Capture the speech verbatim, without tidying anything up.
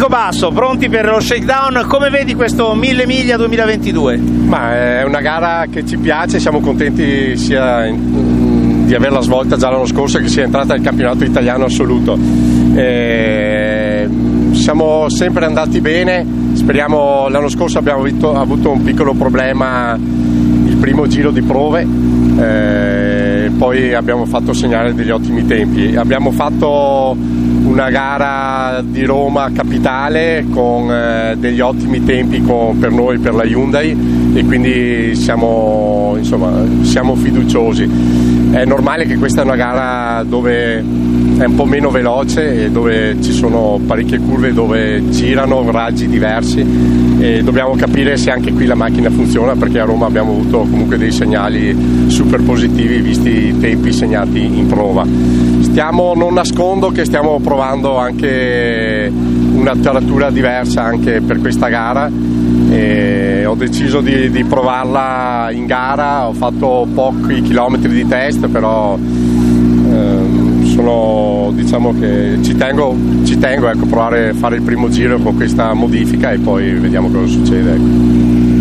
Enrico Basso, pronti per lo shakedown, come vedi questo mille miglia duemilaventidue? Ma è una gara che ci piace, siamo contenti sia in, di averla svolta già l'anno scorso che sia entrata nel campionato italiano assoluto. E siamo sempre andati bene, speriamo. L'anno scorso abbiamo avuto, avuto un piccolo problema il primo giro di prove, eh, poi abbiamo fatto segnare degli ottimi tempi. Abbiamo fatto una gara di Roma capitale con eh, degli ottimi tempi con, per noi, per la Hyundai, e quindi siamo, insomma, siamo fiduciosi. È normale che questa è una gara dove è un po' meno veloce e dove ci sono parecchie curve dove girano raggi diversi, e dobbiamo capire se anche qui la macchina funziona, perché a Roma abbiamo avuto comunque dei segnali super positivi visti i tempi segnati in prova. Stiamo, non nascondo che stiamo provando anche un'attaratura diversa anche per questa gara, e ho deciso di, di provarla in gara. Ho fatto pochi chilometri di test, però ehm, sono, diciamo che ci tengo, ci tengo ecco, provare a fare il primo giro con questa modifica e poi vediamo cosa succede, ecco.